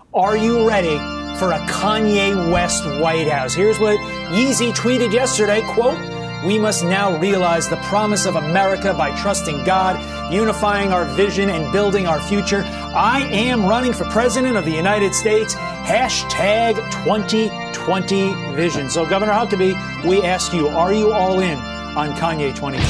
Are you ready for a Kanye West White House? Here's what Yeezy tweeted yesterday, quote, "We must now realize the promise of America by trusting God, unifying our vision, and building our future. I am running for President of the United States. Hashtag 2020 Vision." So, Governor Huckabee, we ask you, are you all in on Kanye 2020?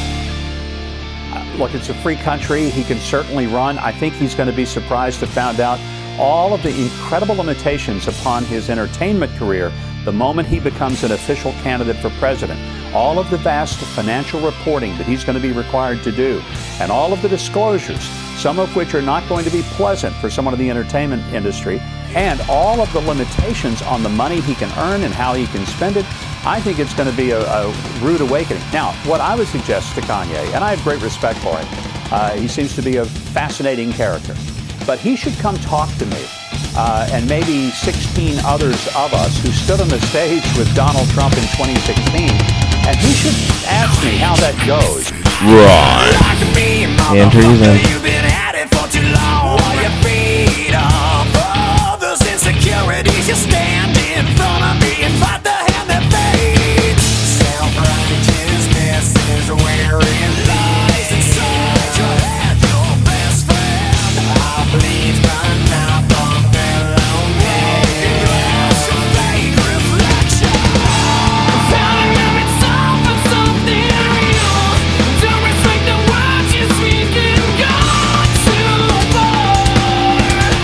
Look, it's a free country. He can certainly run. I think he's going to be surprised to find out all of the incredible limitations upon his entertainment career the moment he becomes an official candidate for president. All of the vast financial reporting that he's going to be required to do, and all of the disclosures, some of which are not going to be pleasant for someone in the entertainment industry, and all of the limitations on the money he can earn and how he can spend it. I think it's going to be a rude awakening. Now, what I would suggest to Kanye, and I have great respect for him, he seems to be a fascinating character, but he should come talk to me and maybe 16 others of us who stood on the stage with Donald Trump in 2016, and he should ask me how that goes. Right. Enter you then. You've been at it for too long. While your feet up others' insecurities, you stand in front of me and fight the hand that fades. Self-righteousness is wearing lies inside your head. Your best friend, I bleed my mouth on fellow broken glass of fake reflection. Found a moment, something real. Don't respect the words you speak and God too far.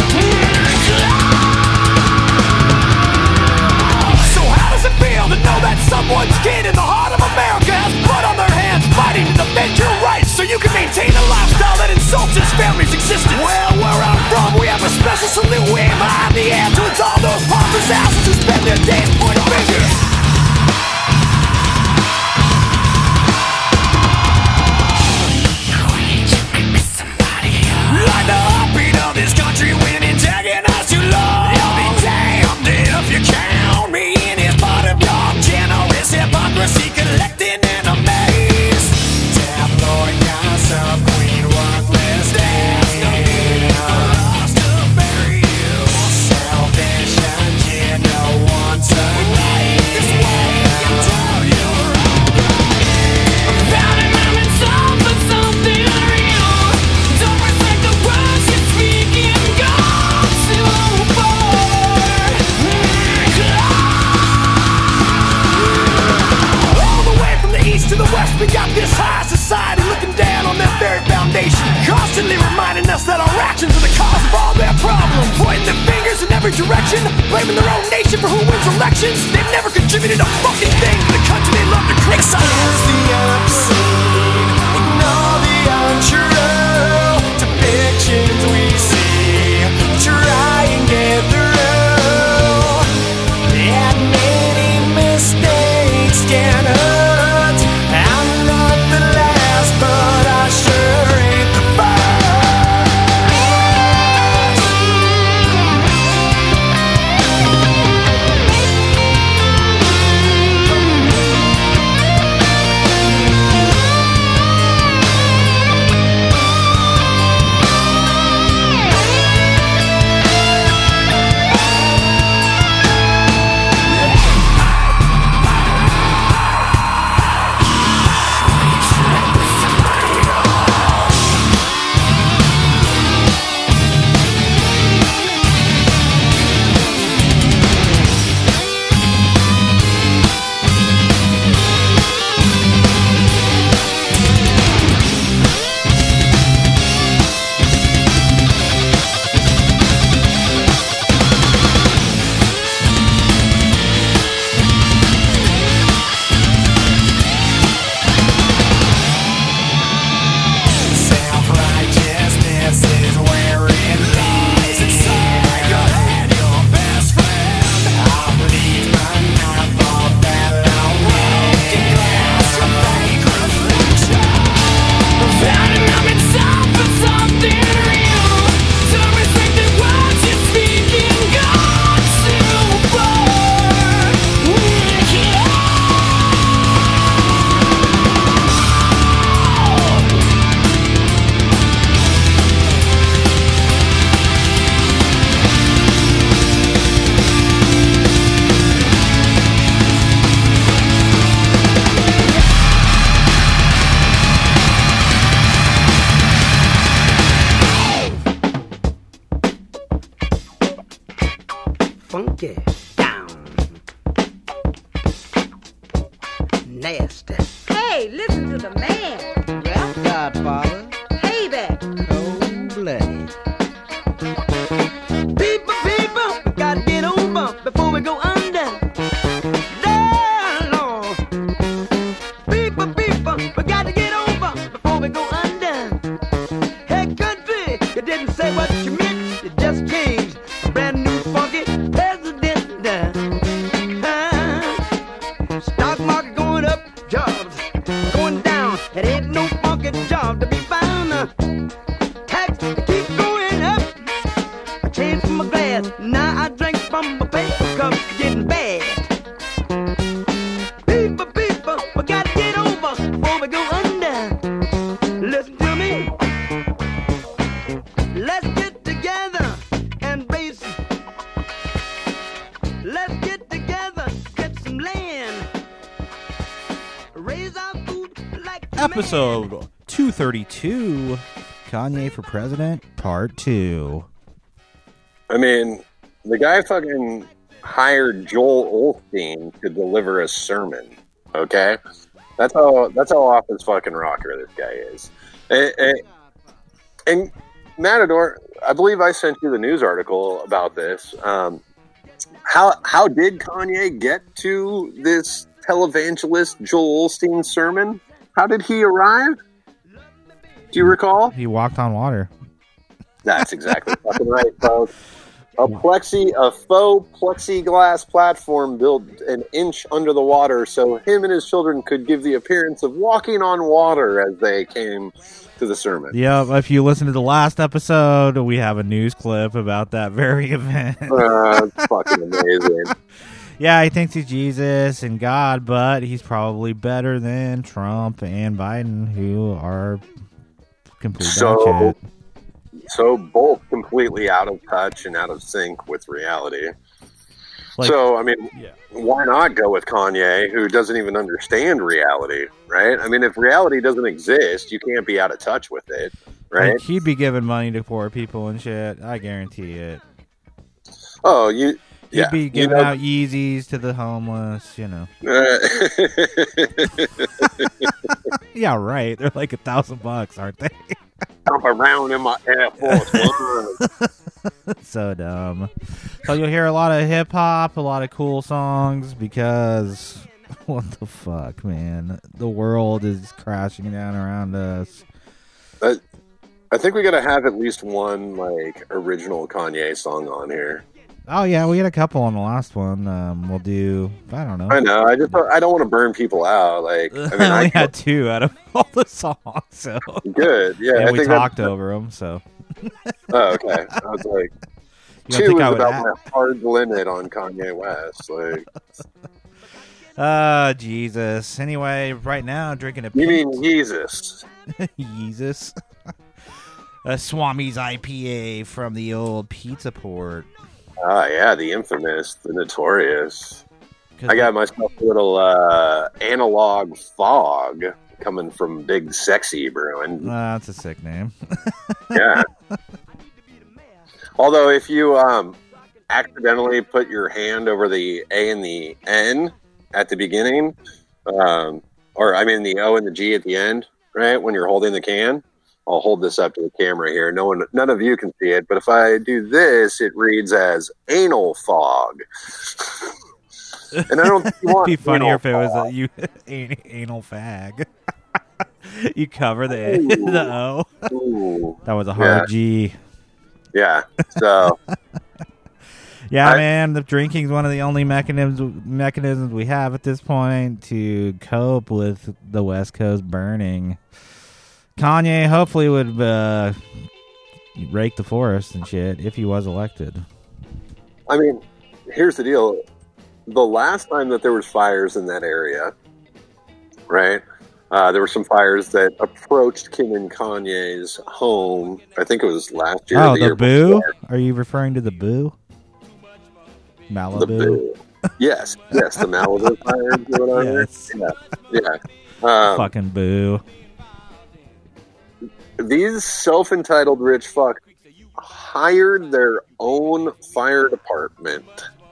So how does it feel to know that someone's kid in the heart of America has blood on their hands, fighting to defend your rights so you can maintain a lifestyle that insults his family's existence? Well, where I'm from, we have a special salute we aim high in the air towards all those pompous asses who spend their days pointing fingers. Like the heartbeat of this country when antagonized too long. I'll be damned if you count me in as part of your generous hypocrisy collecting enemies. Tabloid gossip, queen worthless days. No need for us to bury you. Selfish agenda wants a right this way until you're right. Found a moment, something real. Don't respect the words you speak and God too far. All the way from the east to the west, we got this high society looking down on their very foundation, constantly reminding us that our actions are the cause of all their problems, pointing their fingers in every direction, blaming their own nation for who wins elections. They've never contributed a fucking thing to the country they love to criticize. Expose the obscene, ignore the untrue depictions we see, try and get through. Admitting mistakes can hurt. I'm not the last, but I sure ain't the first. funky, down, nasty. Hey, listen to the man. Rap Godfather, Payback. cold-blooded. People, we gotta get over before we go under. Down, Lord. People, we gotta get over before we go under. Hey, country, you didn't say what you meant, you just changed. A brand new funky president. Stock market going up, jobs going down. It ain't no funky job to be found. Tax keep going up. I changed from my glass, now I drink from my paper cup. Getting bad. People, we gotta get over before we go under. Listen to me. Let's get together and raise. Let's get together, get some land. Raise our food like the Episode 232, Kanye for President, Part 2. I mean, the guy fucking hired Joel Osteen to deliver a sermon. Okay, that's how off his fucking rocker this guy is. And Matador, I believe I sent you the news article about this. How did Kanye get to this televangelist Joel Osteen sermon? How did he arrive? Do you recall? He walked on water. That's exactly fucking right, folks. A faux plexiglass platform built an inch under the water so him and his children could give the appearance of walking on water as they came to the sermon. Yeah, if you listen to the last episode, we have a news clip about that very event. It's fucking amazing. Yeah, he thinks he's Jesus and God, but he's probably better than Trump and Biden, who are complete bullshit. So both completely out of touch and out of sync with reality. So, I mean, why not go with Kanye, who doesn't even understand reality, right? I mean, if reality doesn't exist, you can't be out of touch with it, right? Like, he'd be giving money to poor people and shit. I guarantee it. Oh, He'd be giving out Yeezys to the homeless, you know. Yeah, right. They're like $1,000, aren't they? Jump around in my Air Force One. So dumb. So you'll hear a lot of hip hop, a lot of cool songs, because what the fuck, man? The world is crashing down around us. I think we gotta have at least one like original Kanye song on here. Oh yeah, we had a couple on the last one. We'll do. I don't know. I know. I don't want to burn people out. Like, I mean, I had two out of all the songs. So good. Yeah, and I we think talked over them. So. Oh, okay. I was like, two is about my hard limit on Kanye West. Like, Jesus. Anyway, right now drinking a. You mean Jesus? Jesus. A Swami's IPA from the old Pizza Port. Ah, yeah, the infamous, the notorious. I got myself a little analog fog coming from Big Sexy Brewing. That's a sick name. Yeah. Although, if you accidentally put your hand over the A and the N at the beginning, or I mean the O and the G at the end, right, when you're holding the can, I'll hold this up to the camera here. None of you can see it, but if I do this, it reads as anal fog. And I don't think you want. It'd be funnier if it was you anal fag. You cover the O. Ooh. That was a hard G. Yeah. So. Yeah, man, the drinking's one of the only mechanisms we have at this point to cope with the West Coast burning. Kanye hopefully would rake the forest and shit if he was elected. I mean, here's the deal. The last time that there was fires in that area, right, there were some fires that approached Kim and Kanye's home. I think it was last year. Oh, the year Boo? before. Are you referring to the Boo? Malibu? The Boo. Yes, the Malibu fires or whatever. Yes. Yeah. Fucking Boo. These self-entitled rich fucks hired their own fire department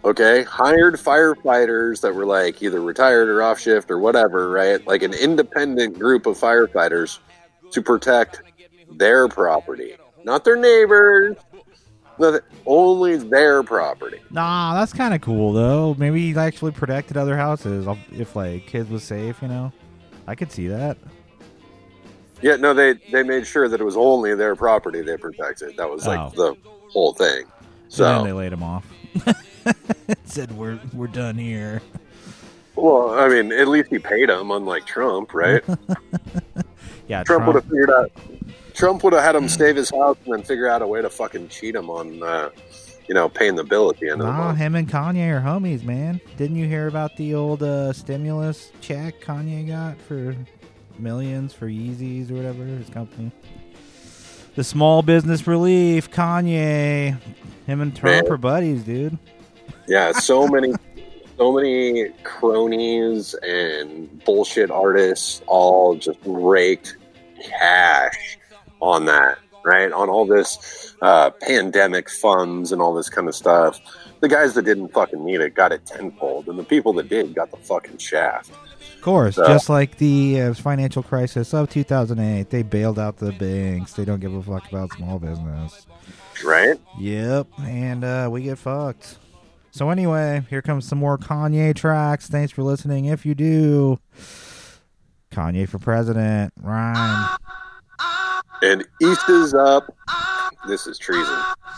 Okay, hired firefighters that were like either retired or off shift or whatever, right? Like an independent group of firefighters to protect their property, not their neighbors, only their property. Nah, that's kind of cool though. Maybe he actually protected other houses if like kids was safe, you know. I could see that. Yeah, no, they made sure that it was only their property they protected. That was like the whole thing. So and then they laid him off. Said we're done here. Well, I mean, at least he paid him, unlike Trump, right? Yeah, Trump would have figured out. Trump would have had him save his house and then figure out a way to fucking cheat him on, paying the bill at the end of the month. Him and Kanye are homies, man. Didn't you hear about the old stimulus check Kanye got for millions for Yeezys or whatever, his company? The small business relief, Kanye. Him and Trump are buddies, dude. Yeah, so many cronies and bullshit artists all just raked cash on that, right? On all this pandemic funds and all this kind of stuff. The guys that didn't fucking need it got it tenfold, and the people that did got the fucking shaft. Of course, just like the financial crisis of 2008, they bailed out the banks. They don't give a fuck about small business. Right? Yep, and we get fucked. So anyway, here comes some more Kanye tracks. Thanks for listening. If you do, Kanye for president, rhyme. And East is up. This is treason.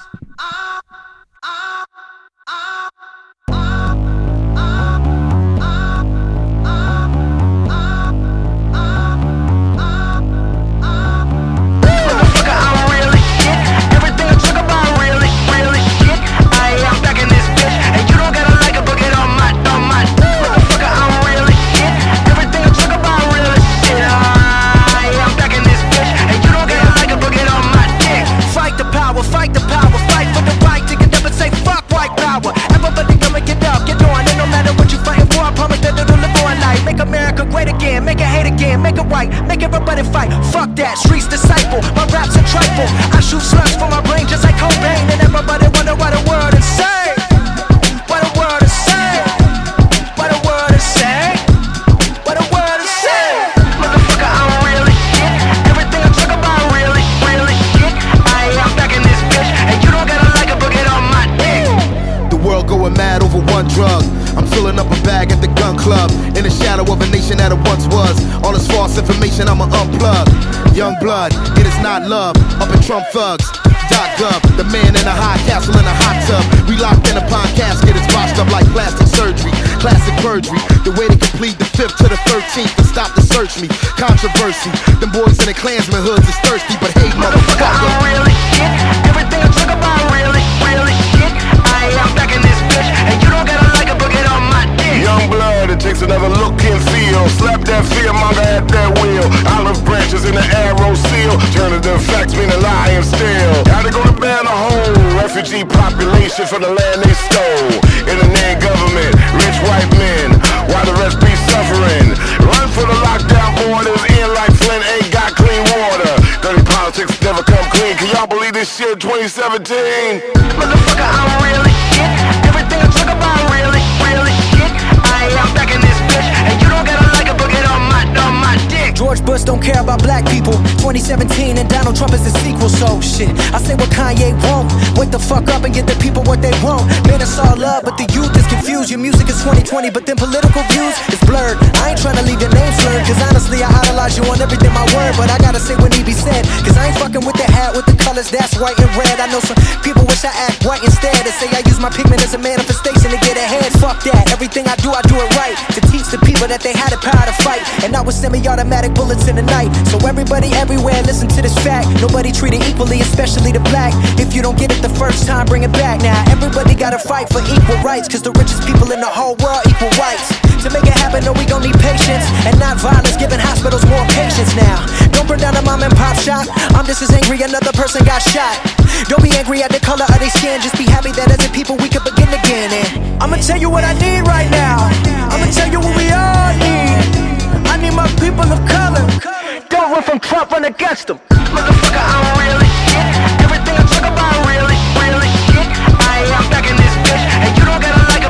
Fight the power, fight for the right to get up and say fuck white power. Everybody come and get up, get on. And no matter what you fighting for, I promise that it'll live on life. Make America great again, make it hate again, make it right, make everybody fight. Fuck that, streets disciple, my rap's a trifle. I shoot slugs for my brain just like Cobain. And everybody wonder what a word is say. What a word is say. What a word is say. What a word is say. Motherfucker, I'm really shit. Everything I talk about really, really shit. I'm back in this bitch, and you don't gotta like it, but get on my dick. The world going mad over one drug. I'm filling up a bag at the gun club. In the shadow of a nation that it once was. All this false information, I'ma unplug. Young blood, it is not love. Up in Trump thugs. .gov, the man in a high castle in a hot tub. We locked in a pine casket, it's botched up like plastic surgery. Classic perjury, the way to complete the 5th to the 13th to stop the search me. Controversy, them boys in the Klansman hoods is thirsty, but hey, motherfucker, I'm really shit. Everything I talk about really, really shit. I'm back in this bitch, and you don't gotta like it, but get on my dick. Young blood, it takes another look and feel. Slap that fearmonger at that wheel. Olive branches in the arrow seal. Alternative facts mean a lie and still. How they gonna ban a whole refugee population from the land they stole? In the name government, rich white men, while the rest be suffering. Run for the lockdown borders, in like Flint ain't got clean water. Dirty politics never come clean. Can y'all believe this shit 2017? Motherfucker, I'm really shit. Everything I talk about really, really shit. I'm back in this bitch, and you don't gotta like it, but get on my dick. George Bush don't care about black people. 2017 and Donald Trump is the sequel, so shit. I say what Kanye won't. Wake the fuck up and get the people what they want. Man, it's all love, but the youth is confused. Your music is 2020, but then political views is blurred. I ain't trying to leave your name slurred, cause honestly I idolize you on everything my word. But I gotta say what need be said, cause I ain't fucking with the hat with the colors that's white and red. I know some people wish I act white instead. They say I use my pigment as a manifestation to get ahead. Fuck that, everything I do it right. To teach the people that they had the power to fight. And not with semi-automatic bullets in the night. So everybody everywhere listen to this fact. Nobody treated equally, especially the black. If you don't get it the first time, bring it back. Now everybody gotta fight for equal rights, cause the richest people in the whole world equal rights. To make it happen, no, we gon' need patience and not violence, giving hospitals more patience now. Don't burn down a mom and pop shop. I'm just as angry another person got shot. Don't be angry at the color of their skin, just be happy that as a people we can begin again. And I'ma tell you what I need right now. I'ma tell you what we all need. I need my people of color. Don't run from Trump, run against them. Motherfucker, I'm really shit. Everything I talk about really, really shit. I'm back in this bitch, and you don't gotta like it.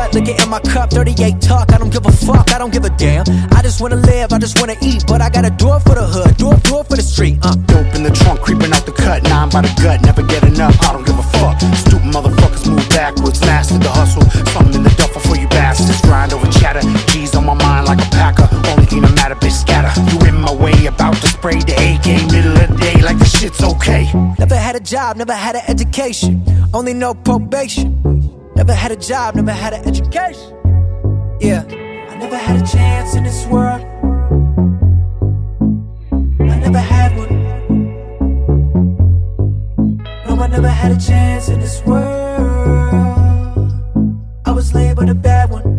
liquor in my cup, 38 tuck. I don't give a fuck, I don't give a damn. I just wanna live, I just wanna eat, but I got a door for the hood, door for the street. Dope in the trunk, creeping out the cut, 9 by the gut, never get enough. I don't give a fuck. Stupid motherfuckers move backwards, master the hustle. Something in the duffel for you bastards. Grind over chatter, G's on my mind like a packer. Only thing that matter, bitch, scatter. You in my way, about to spray the AK, middle of the day, like the shit's okay. Never had a job, never had an education, only no probation. Never had a job, never had an education. Yeah, I never had a chance in this world. I never had one. No, I never had a chance in this world. I was labeled a bad one.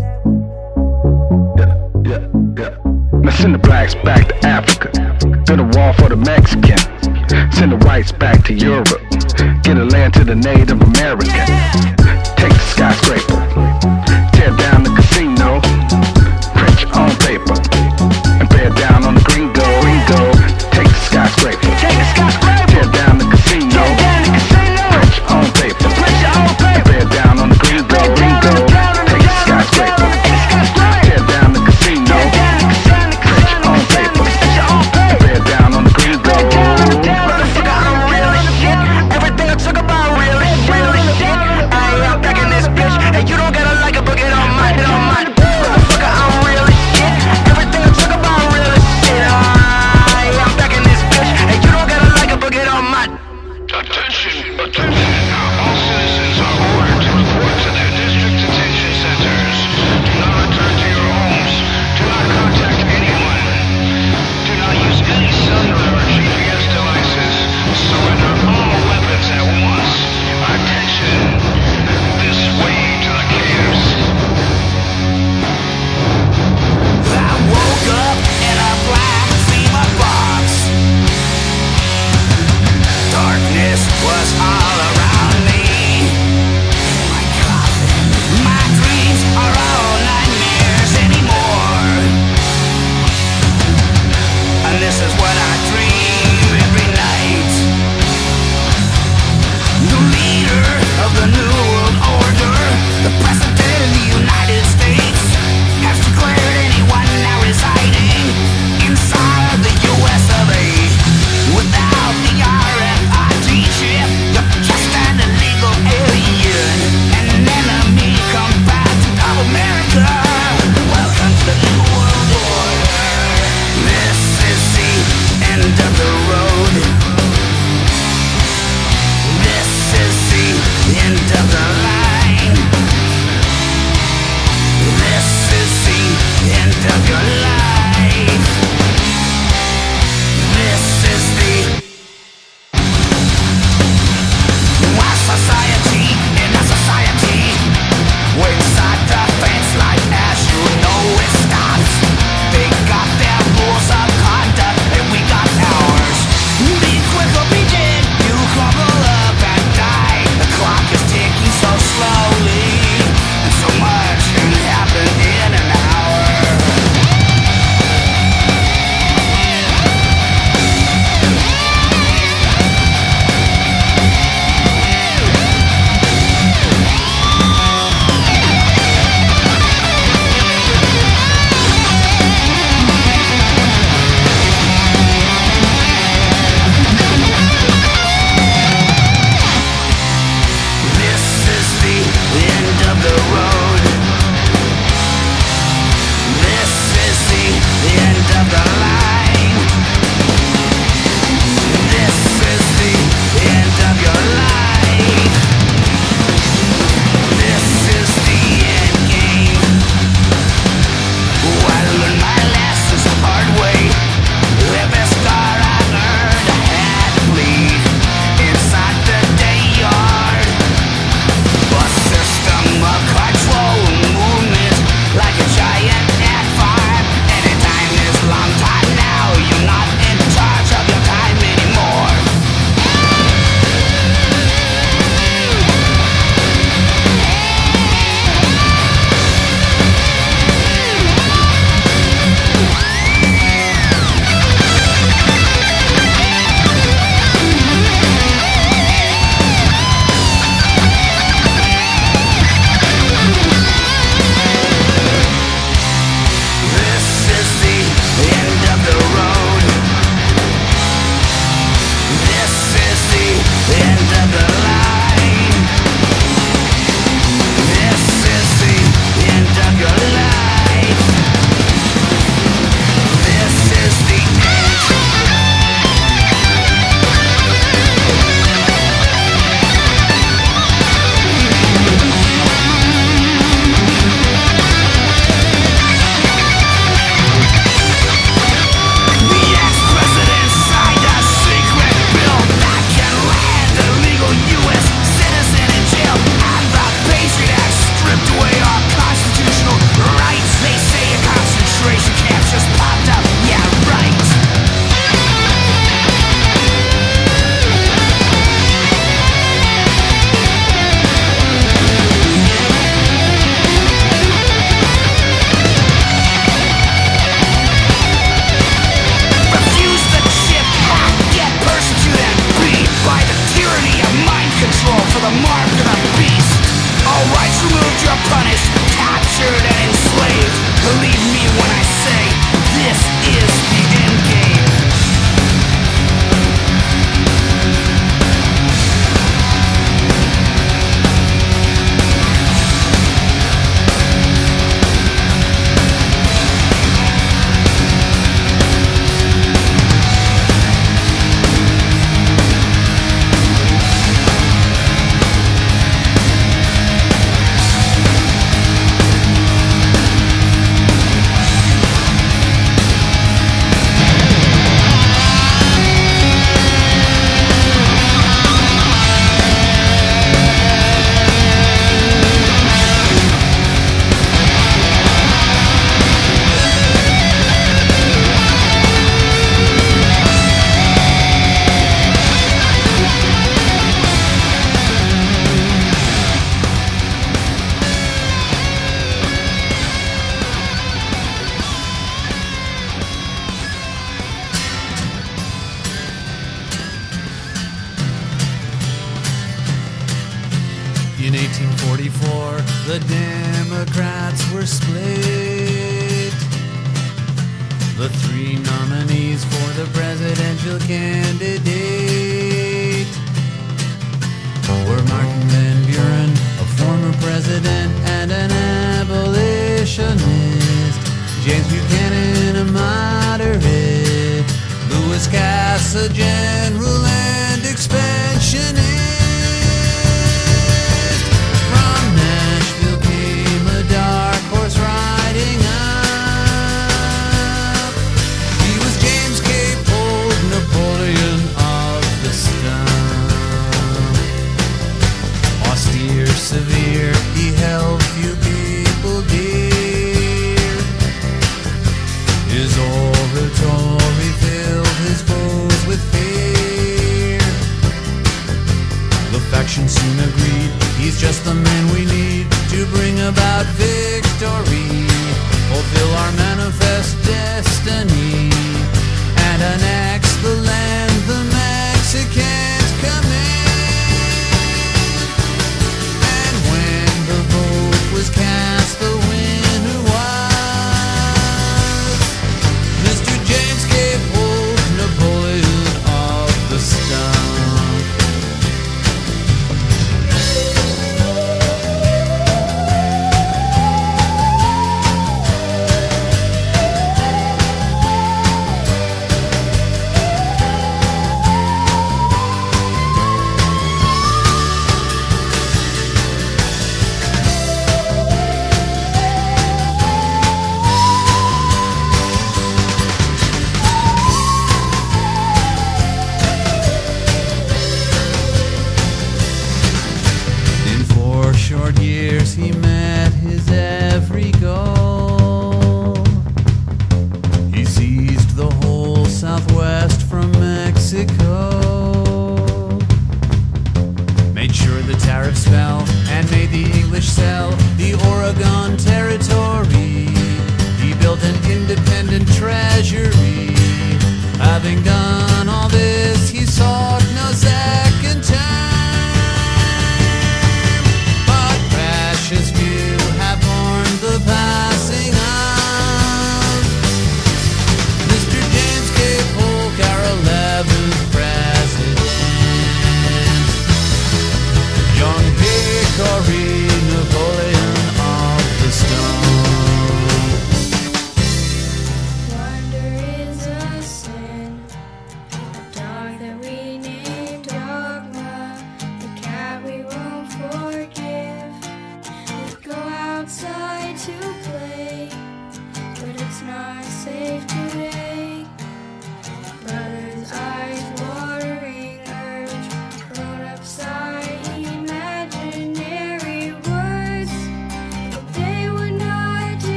Yeah. Now send the blacks back to Africa. Build a wall for the Mexican. Send the whites back to Europe. Get a land to the Native American. Take the skyscraper. Tear down the casino. Print your own paper. And bear down on the gringo. Take the skyscraper. Tear down the casino. Print your own paper. And bear down on the gringo. Take the skyscraper. Tear down the casino. Print your own paper. And bear down on the gringo. Motherfucker, I'm real as shit. Everything I talk about real as shit. the Democrats were split. The three nominees for the presidential candidate were Martin Van Buren, a former president and an abolitionist, James Buchanan, a moderate, Louis Cass, a general and expansionist. From Nashville came a dark horse riding up. He was James K. Polk, Napoleon of the stump. Austere, severe, he held few people dear. His oratory filled his foes with fear. The faction soon agreed, he's just the man we need to bring about victory, fulfill our manifest destiny, and annex the land the Mexicans command. And when the vote was cast, the winner was Mr. James K. Polk, Napoleon of the stump. In 4 short years he met his every goal. He seized the whole Southwest from Mexico, made sure the tariffs fell, and made the English sell the Oregon Territory. He built an independent treasury. Having done all this, he sought no second term. But precious few have mourned the passing of Mr. James K. Polk, our 11th president. Young Hickory, Napoleon of the stump. Wonder is a sin, a dog that we named God.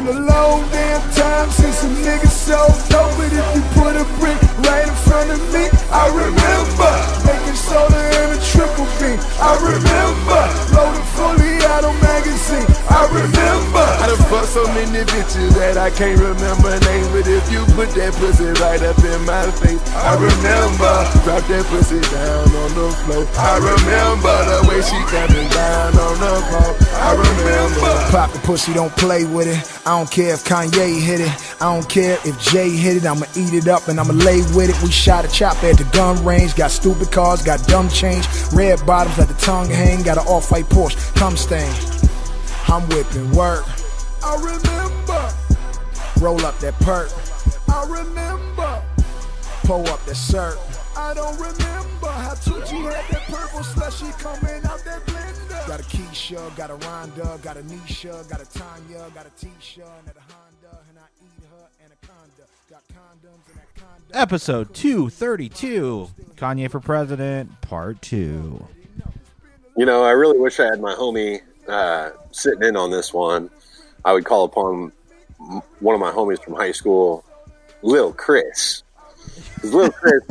been a long damn time since a nigga so dope. But if you put a brick right in front of me, I remember making soda and a triple beam. I remember loading fully out on magazine. I remember I done fucked so many bitches that I can't remember names. But if you put that pussy right up in my face, I remember drop that pussy down on the floor. I remember the way she coming down on the floor. I remember. Pop the pussy, don't play with it. I don't care if Kanye hit it. I don't care if Jay hit it. I'ma eat it up and I'ma lay with it. We shot a chop at the gun range. Got stupid cars, got dumb change. Red bottoms, let the tongue hang. Got an off-white Porsche, cum stain. I'm whipping work. I remember. Roll up that perk. I remember. Pull up that shirt. I don't remember how Tucci had that purple slushy coming out that blender. Got a Keisha, got a Rhonda, got a Nisha, got a Tanya, got a Tisha, and a Honda, and I eat her anaconda. Got condoms and that condom. Episode 232, Kanye for President, Part 2. You know, I really wish I had my homie sitting in on this one. I would call upon one of my homies from high school, Lil Chris. Lil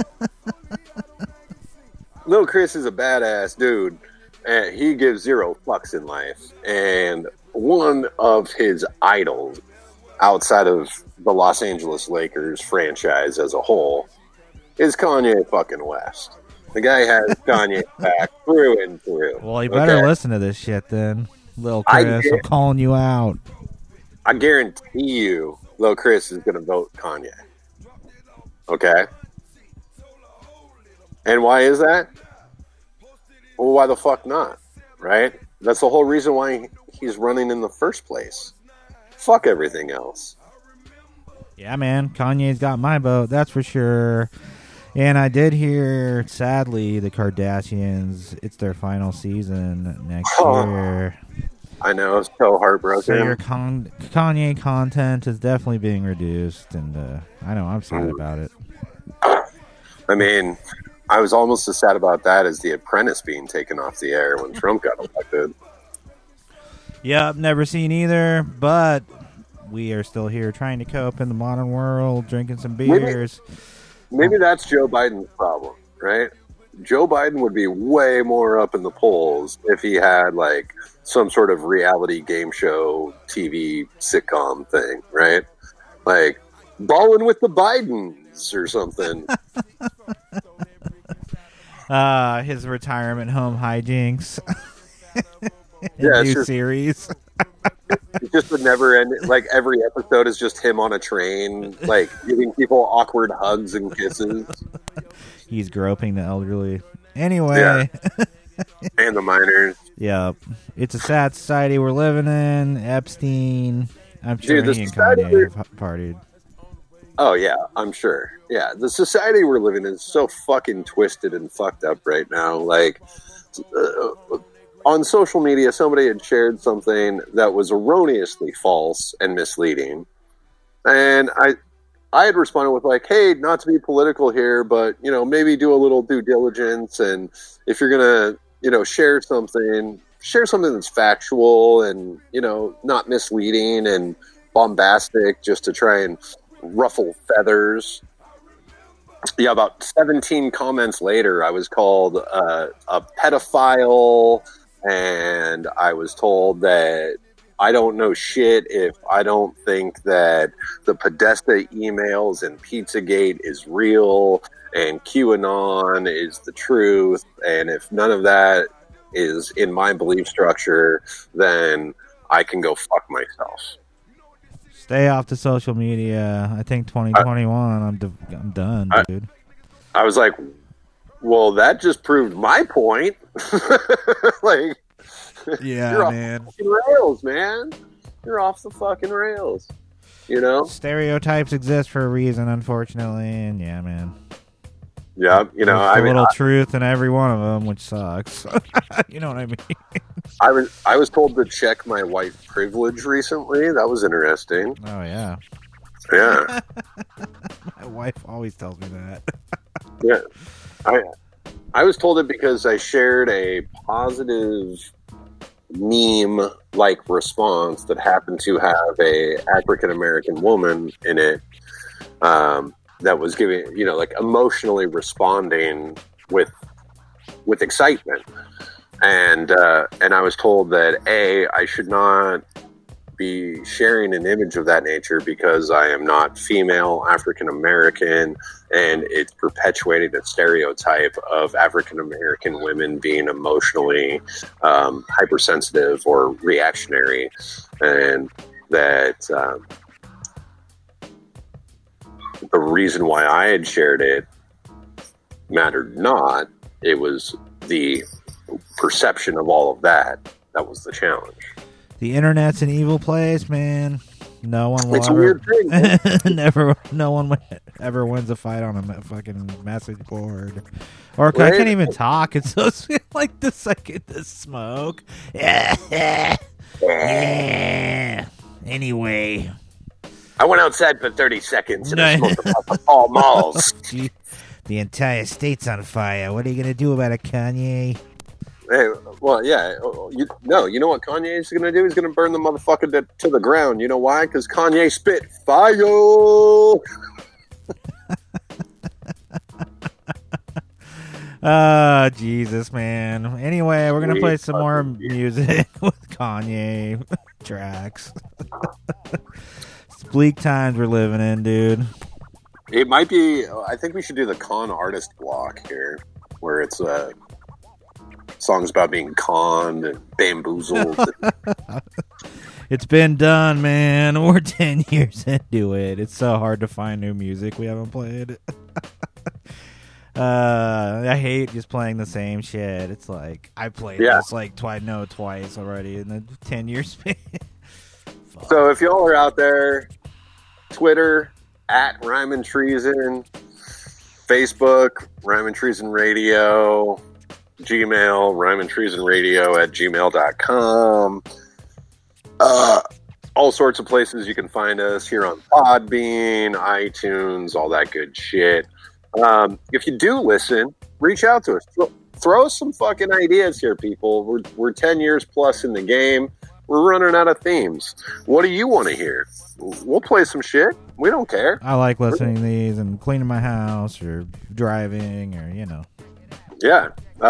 Chris is a badass dude, and he gives zero fucks in life. And one of his idols outside of the Los Angeles Lakers franchise as a whole is Kanye fucking West. The guy has Kanye back through and through. Well, you better listen to this shit then, Lil Chris. I'm calling you out. I guarantee you, Lil Chris is going to vote Kanye. Okay? And why is that? Well, why the fuck not? Right? That's the whole reason why he's running in the first place. Fuck everything else. Yeah, man. Kanye's got my vote, that's for sure. And I did hear, sadly, the Kardashians, it's their final season next year. I know, it's so heartbroken. So your Kanye content is definitely being reduced, and I know, I'm sad about it. I mean, I was almost as sad about that as The Apprentice being taken off the air when Trump got elected. Yep, never seen either, but we are still here trying to cope in the modern world, drinking some beers. Maybe that's Joe Biden's problem, right? Joe Biden would be way more up in the polls if he had, like, some sort of reality game show, TV sitcom thing, right? Like, Ballin' with the Bidens or something. His retirement home hijinks. New series. It's just a never end. Like, every episode is just him on a train, like, giving people awkward hugs and kisses. He's groping the elderly. Anyway. Yeah. And the minors. Yep. It's a sad society we're living in. Epstein. I'm sure he and Kanye have partied. Oh, yeah, I'm sure. Yeah, the society we're living in is so fucking twisted and fucked up right now. Like, on social media, somebody had shared something that was erroneously false and misleading. And I had responded with, like, hey, not to be political here, but, you know, maybe do a little due diligence. And if you're going to, you know, share something that's factual and, you know, not misleading and bombastic just to try and ruffle feathers. Yeah, about 17 comments later, I was called a pedophile, and I was told that I don't know shit if I don't think that the Podesta emails and Pizzagate is real and QAnon is the truth, and if none of that is in my belief structure, then I can go fuck myself. Stay off the social media. I think 2021, I'm done, dude. I was like, well, that just proved my point. Like, yeah, you're man. off the fucking rails, man. You're off the fucking rails. You know? Stereotypes exist for a reason, unfortunately, and yeah, man. Yeah, you know, there's a little truth in every one of them, which sucks. You know what I mean? I was told to check my white privilege recently. That was interesting. Oh yeah. Yeah. My wife always tells me that. Yeah. I was told it because I shared a positive meme like response that happened to have a African American woman in it that was giving, like emotionally responding with excitement. And I was told that I should not be sharing an image of that nature because I am not female African American, and it's perpetuating a stereotype of African American women being emotionally hypersensitive or reactionary, and that the reason why I had shared it mattered not. It was the perception of all of that was the challenge. The internet's an evil place, man. No one will It's a weird thing. No one ever wins a fight on a fucking message board. Or I Right? can't even talk. It's so like the second the smoke. Yeah. Anyway. I went outside for 30 seconds and No. I smoked about all malls. The entire state's on fire. What are you going to do about it, Kanye? Hey, well, yeah. You know what Kanye is going to do? He's going to burn the motherfucker to the ground. You know why? Because Kanye spit fire. Oh, Jesus, man. Anyway, we're going to play some more music with Kanye tracks. It's bleak times we're living in, dude. It might be. I think we should do the con artist block here, where it's songs about being conned and bamboozled. It's been done, man. We're 10 years into it. It's so hard to find new music we haven't played. I hate just playing the same shit. It's like I played this like twice already in the 10 year span. So if y'all are out there, Twitter at Ryman Treason, Facebook Ryman Treason Radio, Gmail Ryman Treason Radio at gmail.com. All sorts of places you can find us here on Podbean, iTunes, all that good shit. If you do listen, reach out to us. Throw some fucking ideas here, people. We're 10 years plus in the game. We're running out of themes. What do you want to hear? We'll play some shit. We don't care. I like listening to these and cleaning my house or driving or, Yeah.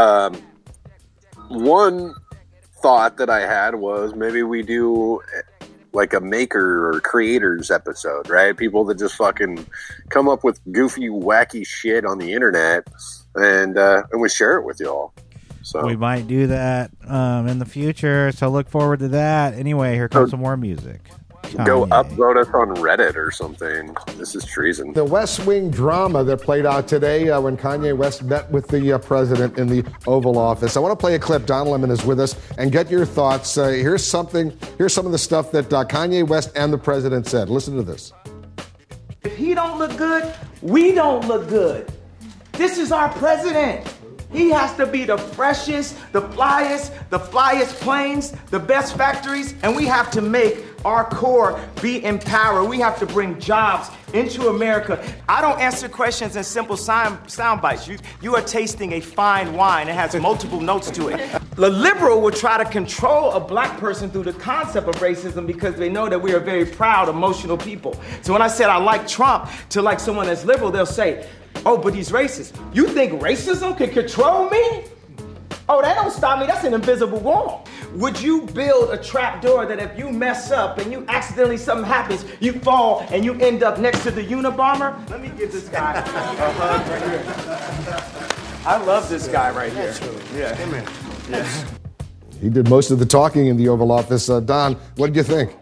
One thought that I had was maybe we do like a maker or creators episode, right? People that just fucking come up with goofy, wacky shit on the internet and we share it with y'all. So we might do that in the future, so look forward to that. Anyway, here comes some more music. Go upvote us on Reddit or something. This is treason. The West Wing drama that played out today when Kanye West met with the president in the Oval Office. I want to play a clip. Don Lemon is with us and get your thoughts. Here's some of the stuff that Kanye West and the president said. Listen to this. If he don't look good, we don't look good. This is our president. He has to be the freshest, the flyest planes, the best factories, and we have to make our core be empowered. We have to bring jobs into America. I don't answer questions in simple sound bites. You are tasting a fine wine. It has multiple notes to it. The liberal will try to control a black person through the concept of racism because they know that we are very proud, emotional people. So when I said I like Trump to like someone that's liberal, they'll say, oh, but he's racist. You think racism can control me? Oh, that don't stop me. That's an invisible wall. Would you build a trap door that if you mess up and you accidentally something happens, you fall and you end up next to the Unabomber? Let me give this guy a hug right here. I love this guy right here. Yeah, come here. Yes. He did most of the talking in the Oval Office. Don, what did you think?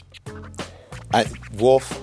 Wolf.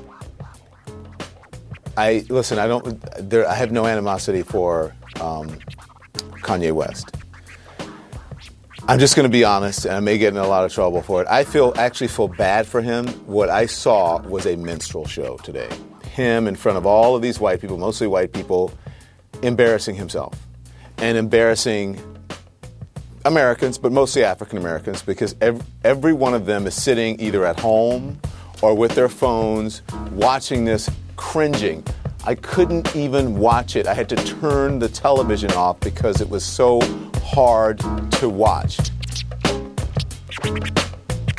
I have no animosity for Kanye West. I'm just going to be honest, and I may get in a lot of trouble for it. I actually feel bad for him. What I saw was a minstrel show today. Him in front of all of these white people, mostly white people, embarrassing himself and embarrassing Americans, but mostly African Americans, because every one of them is sitting either at home or with their phones watching this, cringing. I couldn't even watch it. I had to turn the television off because it was so hard to watch.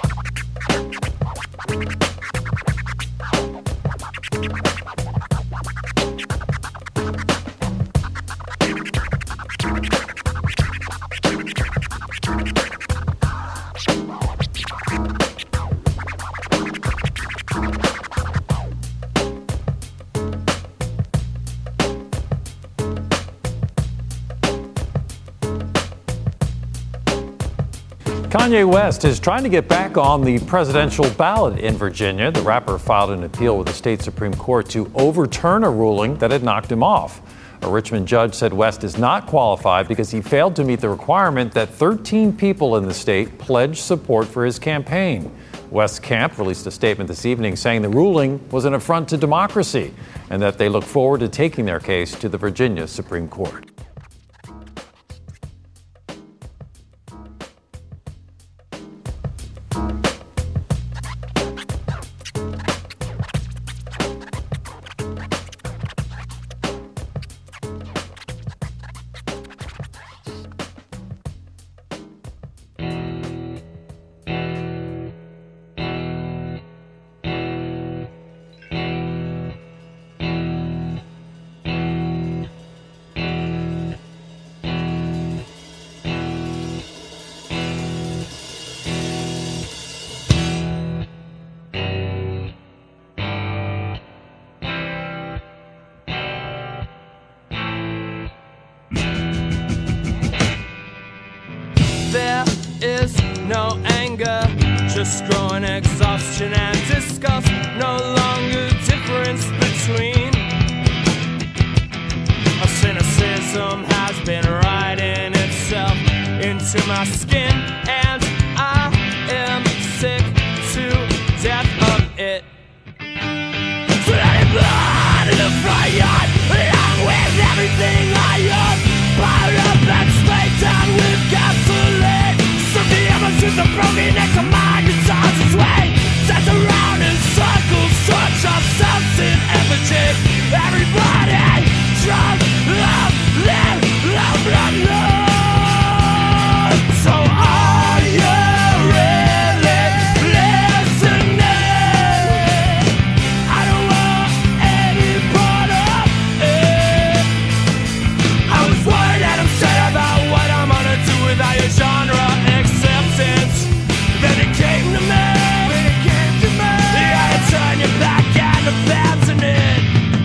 Kanye West is trying to get back on the presidential ballot in Virginia. The rapper filed an appeal with the state Supreme Court to overturn a ruling that had knocked him off. A Richmond judge said West is not qualified because he failed to meet the requirement that 13 people in the state pledge support for his campaign. West's camp released a statement this evening saying the ruling was an affront to democracy and that they look forward to taking their case to the Virginia Supreme Court. There is no anger, just growing exhaustion and disgust. No longer difference between our cynicism has been writing itself into my skin, and I am sick to death of it. Bloody blood in the front yard, along with everything I own. Powered up and splayed down with gasoline. So the images of broken necks of my guitars and swing. Dance around in circles, touch ourselves in effigy. Everybody drunk, love, live, love, love, love. So are you really listening? I don't want any part of it. I was worried and upset about what I'm gonna do without your genre acceptance. Then it came to me. Yeah, turn your back and abandon it.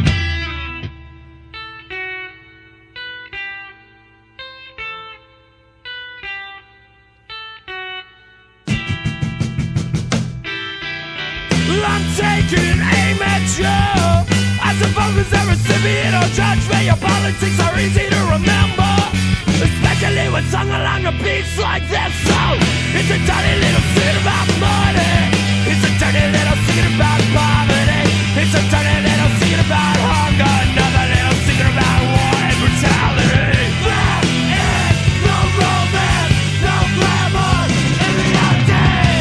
I'm taking aim at you. I suppose as a recipient or judge me, your politics are easy to remember, especially when sung along a beats like this. So it's a dirty little sin about money. It's a dirty little singing about poverty. It's a dirty little singing about hunger. Another little singing about war and brutality. There is no romance, no glamour in reality.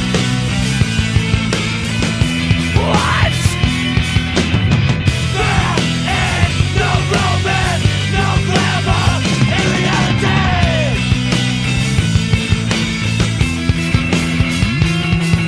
What? There is no romance, no glamour in reality.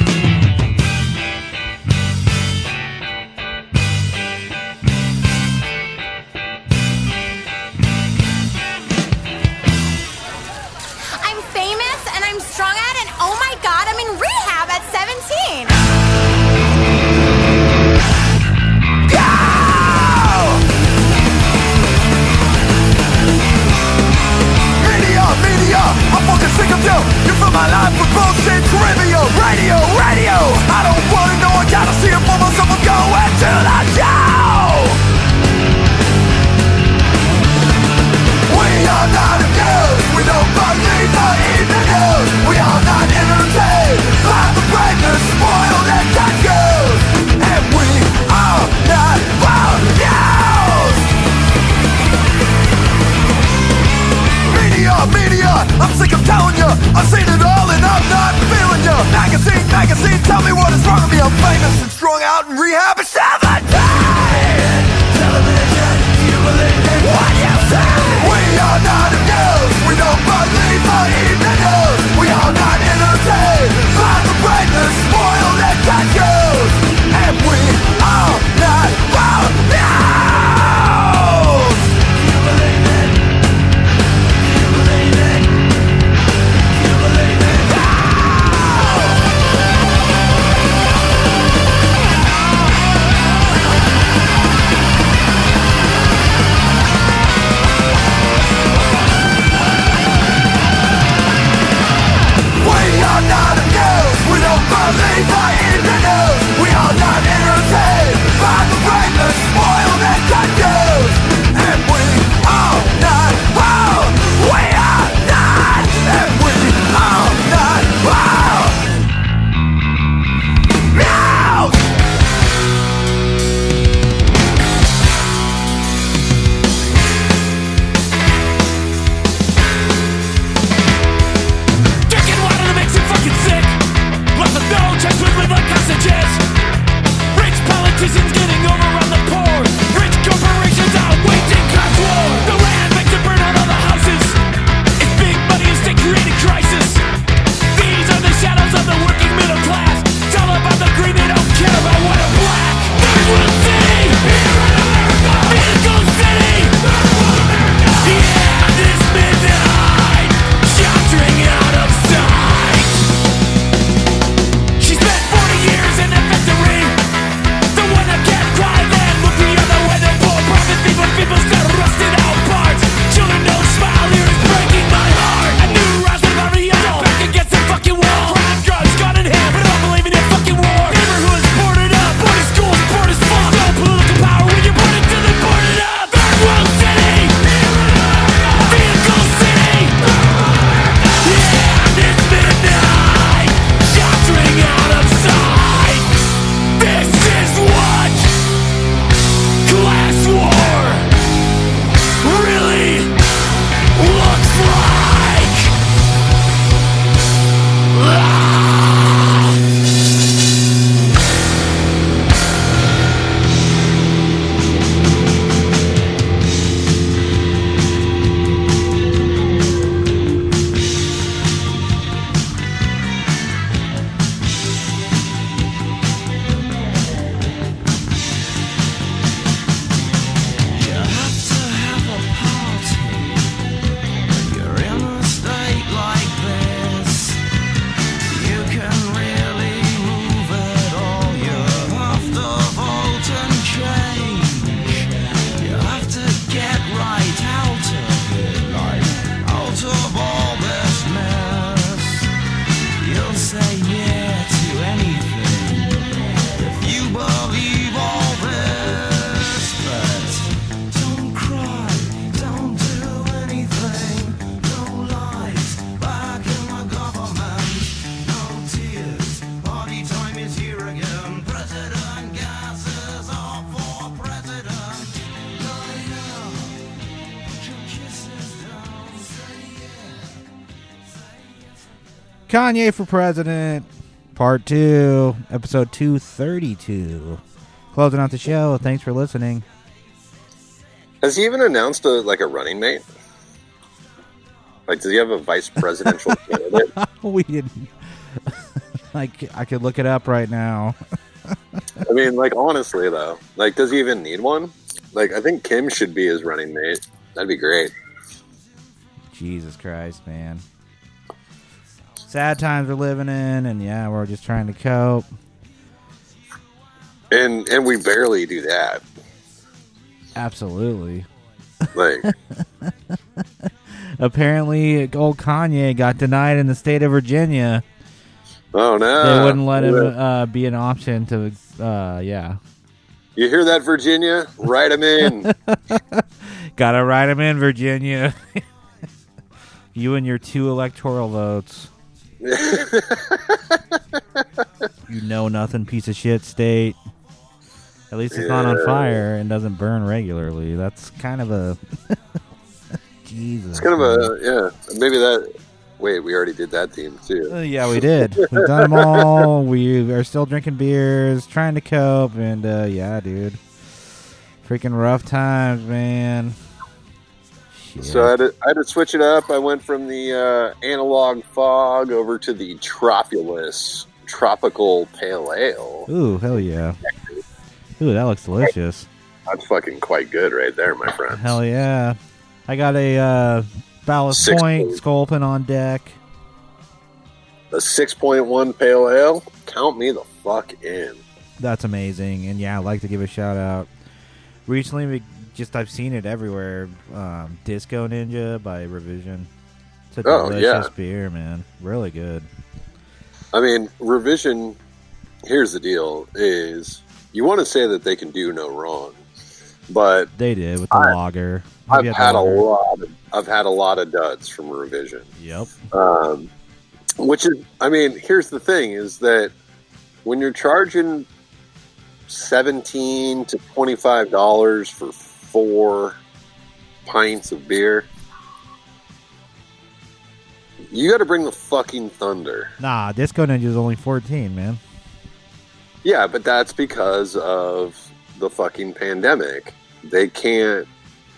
fighting the news. We are not entertained by the brainless, spoiled and confused. And we are not proud. We are not. And we are not proud. Now. Drinking water that makes you fucking sick. Lots of no checks with liver sausages. Rich politicians getting over on the poor. Rich corporations out waging class war. The land makes you burn out all the houses. It's big money and state-created crisis. These are the shadows of the working middle class. Tell about the green, they don't care about white or black. Third world city, Vehicle City. Yeah, this midnight, sheltering out of sight. She spent 40 years in a factory. The one that can't cry then look the other way. The poor profit people still rusted out parts. Children don't smile, here is breaking my heart. A new Raspberry back against the fucking wall. Crime, drugs, gun in hand, but I don't believe in your fucking war. Neighborhoods boarded up, boarded schools, boarded fuck. No political power when you're boarded till they boarded up. Third world city, Vehicle City. Yeah, this midnight, sheltering out of sight. This is what class war really looks like. You have to have a party when you're in a state like this. You can really move it all. You have to vote and change. You have to get right out of it, like out of all this mess. You'll say yeah to anything if you believe all this, but don't cry, don't do anything. No lies back in the government, no tears. Party time is here again. President gases are for president. Lie down, put your kisses down, say yeah. Kanye for President, Part 2, Episode 232. Closing out the show. Thanks for listening. Has he even announced a running mate? Like, does he have a vice presidential candidate? We didn't. I could look it up right now. I mean, like, honestly, though, like, does he even need one? Like, I think Kim should be his running mate. That'd be great. Jesus Christ, man. Sad times we're living in, and yeah, we're just trying to cope. And we barely do that. Absolutely. Like, apparently, old Kanye got denied in the state of Virginia. oh no, They wouldn't let him be an option to, yeah. You hear that, Virginia? Write him in. Gotta write him in, Virginia. You and your 2 electoral votes. You know nothing, piece of shit state. At least it's not on fire and doesn't burn regularly. That's kind of a Jesus. It's kind of a maybe that. Wait, we already did that theme too. Yeah, we did. We've done them all. We are still drinking beers, trying to cope, and yeah, dude, freaking rough times, man. Shit. So I had to switch it up. I went from the analog fog over to the Tropulus Tropical Pale Ale. Ooh, hell yeah. Ooh, that looks delicious. That's fucking quite good right there, my friend. Hell yeah. I got a Ballast Point Sculpin on deck. A 6.1 Pale Ale? Count me the fuck in. That's amazing. And yeah, I'd like to give a shout out. Recently, I've seen it everywhere. Disco Ninja by Revision. It's a delicious beer, man. Really good. I mean, Revision here's the deal: is you want to say that they can do no wrong, but they did with the logger. I've had a lot of duds from revision. Yep. Which is, I mean, here's the thing: is that when you're charging $17 to $25 for 4 pints of beer, you got to bring the fucking thunder. Nah, Disco Ninja is only 14, man. Yeah, but that's because of the fucking pandemic. They can't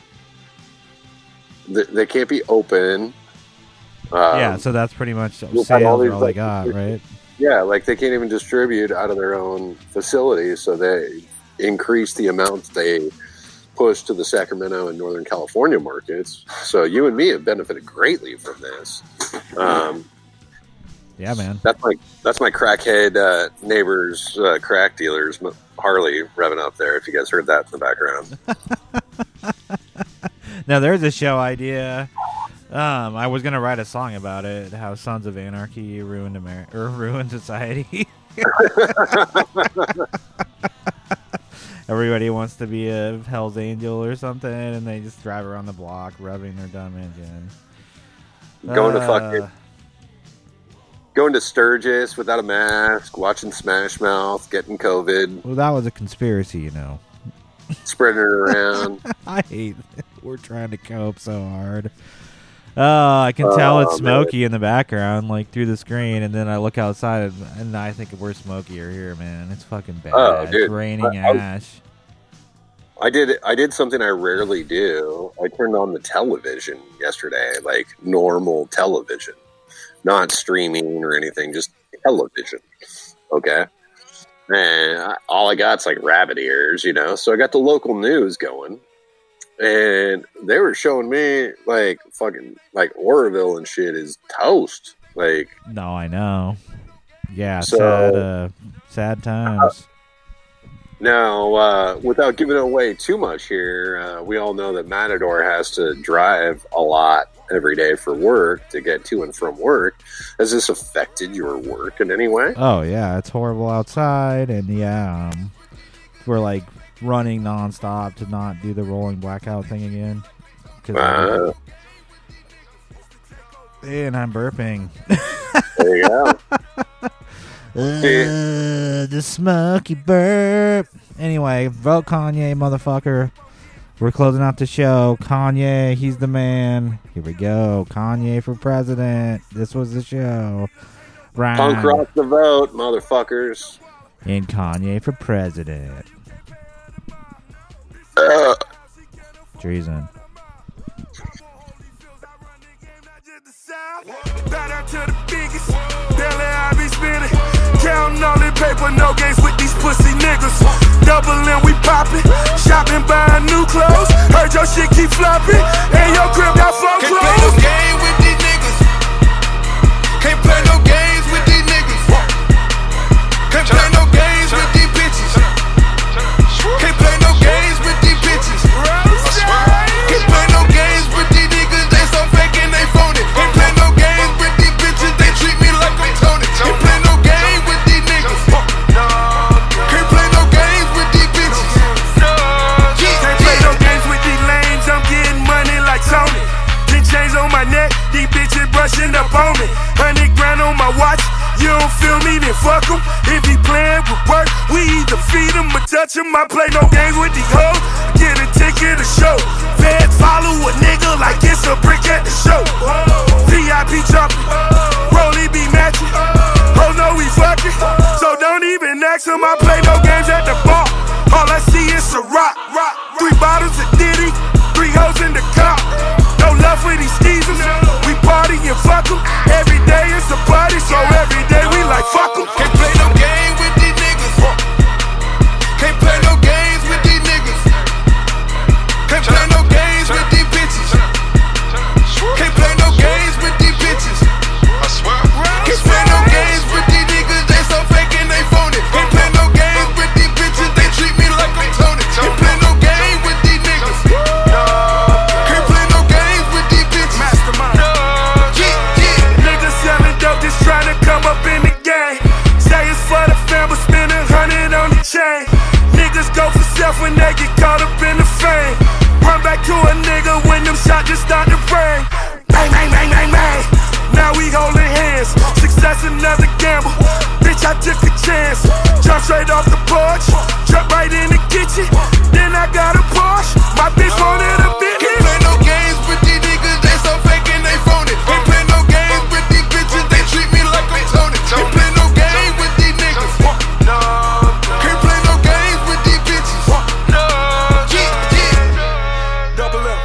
be open. Yeah, so that's pretty much sales are all they got, right? Yeah, like they can't even distribute out of their own facilities, so they increase the amount they push to the Sacramento and Northern California markets. So you and me have benefited greatly from this. Yeah, man. That's my crackhead neighbor's crack dealers Harley revving up there. If you guys heard that in the background. Now there's a show idea. I was gonna write a song about it. How Sons of Anarchy ruined ruined society. Everybody wants to be a Hell's Angel or something, and they just drive around the block revving their dumb engine. Going to Sturgis without a mask, watching Smash Mouth, getting COVID. Well, that was a conspiracy, you know. Spreading it around. I hate it. We're trying to cope so hard. I can tell it's Smokey in the background, like through the screen, and then I look outside and I think we're smokier here, man. It's fucking bad. Oh, dude. It's raining ash. I did something I rarely do. I turned on the television yesterday, like normal television, not streaming or anything, just television. Okay. And all I got's like rabbit ears, you know? So I got the local news going. And they were showing me like fucking like Oroville and shit is toast. Like, no, I know. Yeah, so, sad times. Now, without giving away too much here, we all know that Matador has to drive a lot every day for work to get to and from work. Has this affected your work in any way? Oh yeah, it's horrible outside, and yeah, we're like running nonstop to not do the rolling blackout thing again. And I'm burping. There you go. The smoky burp. Anyway, vote Kanye, motherfucker. We're closing out the show. Kanye, he's the man. Here we go. Kanye for president. This was the show. Right. Punk rock the vote, motherfuckers. And Kanye for president. Treason. Bow down to the biggest. Daily I be spinning. Counting all the paper, no games with these pussy niggas. Doubling, we popping. Shopping, buying new clothes. Heard your shit keep flopping. And your crib got phone clothes. Can't play no game with these niggas. Can't play no games with these niggas. Can't play no games with these bitches. Can't play no games with these bitches. Can't play no games with these niggas. They so fake and they phony. Can't play no games with these bitches. They treat me like I'm Tony. Can't play no game with these niggas. Can't play no games with these bitches. Can't play no games with these lames. I'm getting money like Tony. 10 chains on my neck. These bitches brushing up on me. 100 grand on my watch. You don't feel me, then fuck him. If he playing with work, we either feed him or touch him. I play no games with these hoes. Get a ticket to show. Feds follow a nigga like it's a brick at the show. VIP jumping, Rolly be matching. Hoes know we fucking, so don't even ask him. I play no games at the bar. All I see is a rock. 3 bottles of Diddy, 3 hoes in the cup. No love for these skeezers. We party and fuck them. Every day it's a party, so every day we like fuck them. Can't play no game with these niggas. Can't play no games with these niggas. Can't play no games with these bitches. Can't play no games with these bitches. I swear. Can't play no games with these niggas. They so fake and they phony. Can't play no games with these bitches. They treat me like I'm Tony. Can't play no game with these niggas. Can't play no games with these bitches. Mastermind. Niggas selling dope, just trying to come up in the game. Say it's for the porch, jump right in the kitchen. Then I got a Porsche, my bitch wanted a Bentley. Can't play no games with these niggas, they so fake and they phony. Can't play no games with these bitches, they treat me like I'm Tony. Can't play no games with these niggas. No. Can't play no games with these bitches. No. Yeah. Double up.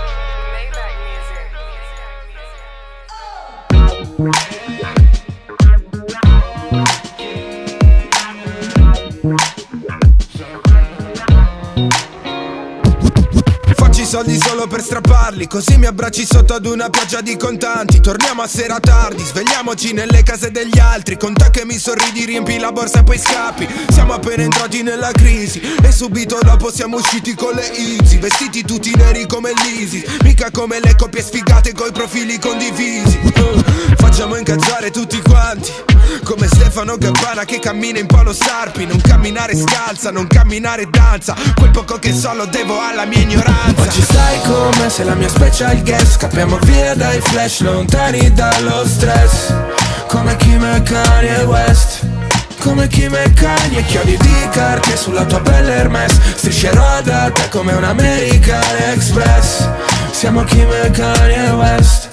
Faccio i soldi solo per strapparli, così mi abbracci sotto ad una pioggia di contanti. Torniamo a sera tardi, svegliamoci nelle case degli altri. Con te che mi sorridi, riempi la borsa e poi scappi. Siamo appena entrati nella crisi e subito dopo siamo usciti con le Easy. Vestiti tutti neri come l'Isis, mica come le coppie sfigate coi profili condivisi. Facciamo incazzare tutti quanti, come Stefano Gabbana che cammina in polo Sarpi. Non camminare scalza, non camminare danza, quel poco che so lo devo alla mia ignoranza. Oggi stai come se la mia special guest. Scappiamo via dai flash, lontani dallo stress. Come Kim e Kanye West, come Kim e Kanye. Chiodi di carte sulla tua pelle Hermes. Striscerò da te come un American Express. Siamo Kim e Kanye West.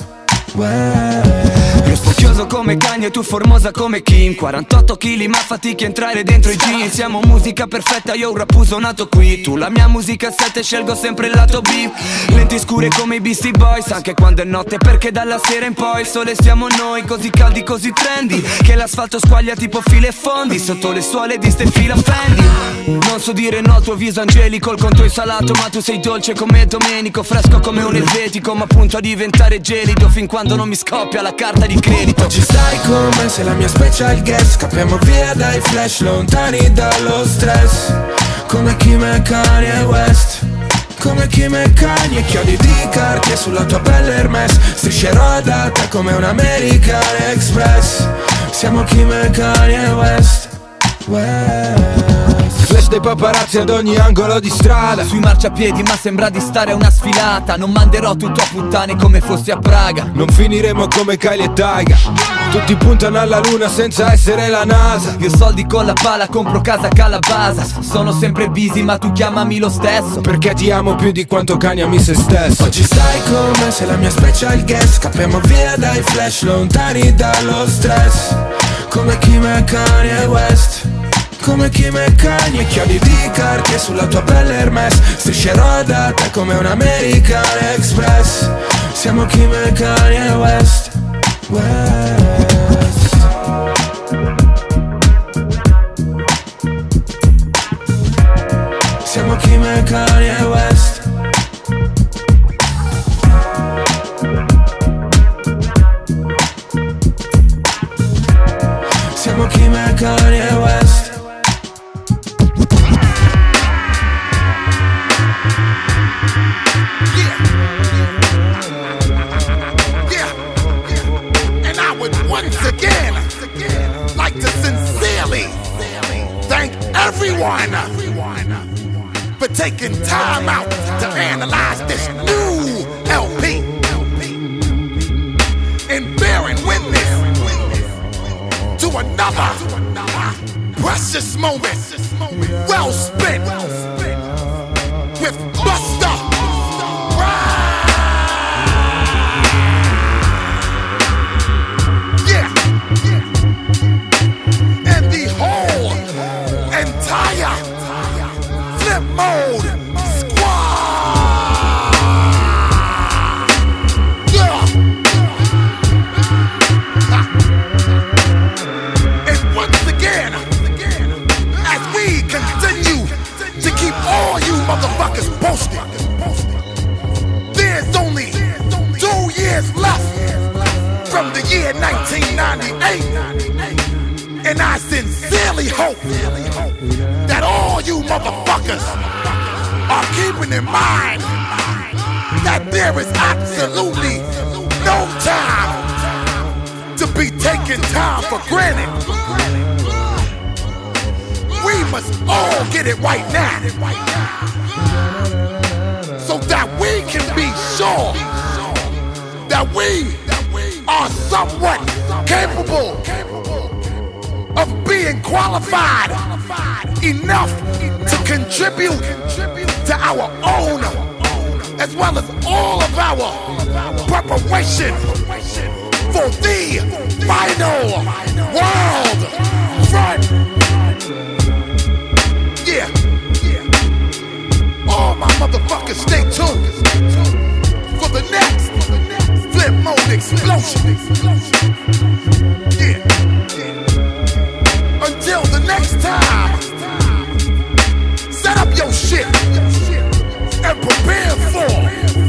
Io spocchioso come Kanye, tu formosa come Kim. 48 kg ma fatichi a entrare dentro i jeans. Siamo musica perfetta, io un rappuso nato qui. Tu la mia musica 7, scelgo sempre il lato B. Lenti scure come i Beastie Boys, anche quando è notte, perché dalla sera in poi il sole siamo noi. Così caldi, così trendy, che l'asfalto squaglia tipo file e fondi. Sotto le suole di ste fila Fendi. Non so dire no al tuo viso angelico, il conto è salato ma tu sei dolce come Domenico. Fresco come un elvetico ma punto a diventare gelido fin quando non mi scoppia la carta di credito. Oggi stai come se la mia special guest. Scappiamo via dai flash, lontani dallo stress. Come Kim e Kanye West, come Kim e Kanye. Chiodi di carte sulla tua pelle Hermes. Striscerò da te come un American Express. Siamo Kim e Kanye West. Flash dei paparazzi ad ogni angolo di strada. Sui marciapiedi ma sembra di stare a una sfilata. Non manderò tutto a puttane come fossi a Praga. Non finiremo come Kylie e Taiga. Tutti puntano alla luna senza essere la NASA. Io soldi con la pala, compro casa a Calabasas. Sono sempre busy ma tu chiamami lo stesso, perché ti amo più di quanto Kanye ami se stesso. Oggi stai come se la mia special guest. Scappiamo via dai flash, lontani dallo stress. Come Kim e Kanye West, come Kim e Kanye. Chiodi di carte sulla tua pelle Hermes. Striscerò da te come un American Express. Siamo Kim e Kanye West. Siamo Kim e Kanye West. Siamo Kim e Kanye West. Once again, like to sincerely thank everyone for taking time out to analyze this new LP and bearing witness to another precious moment well spent with Busta Rhymes. Flip mode squad. Yeah. And once again, as we continue to keep all you motherfuckers posted, there's only 2 years left from the year 1998. And I sincerely hope that all you motherfuckers are keeping in mind that there is absolutely no time to be taking time for granted. We must all get it right now, so that we can be sure that we are somewhat capable of being qualified enough to contribute to our own, as well as all of our preparation for the final world front. Yeah. All my motherfuckers, stay tuned for the next flip mode explosion. Yeah. Until the next time, set up your shit and prepare for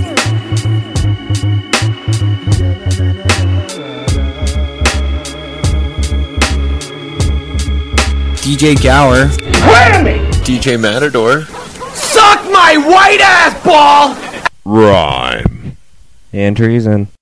DJ Gower, Whammy! DJ Matador, Suck my white ass ball! Rhyme, and Treason.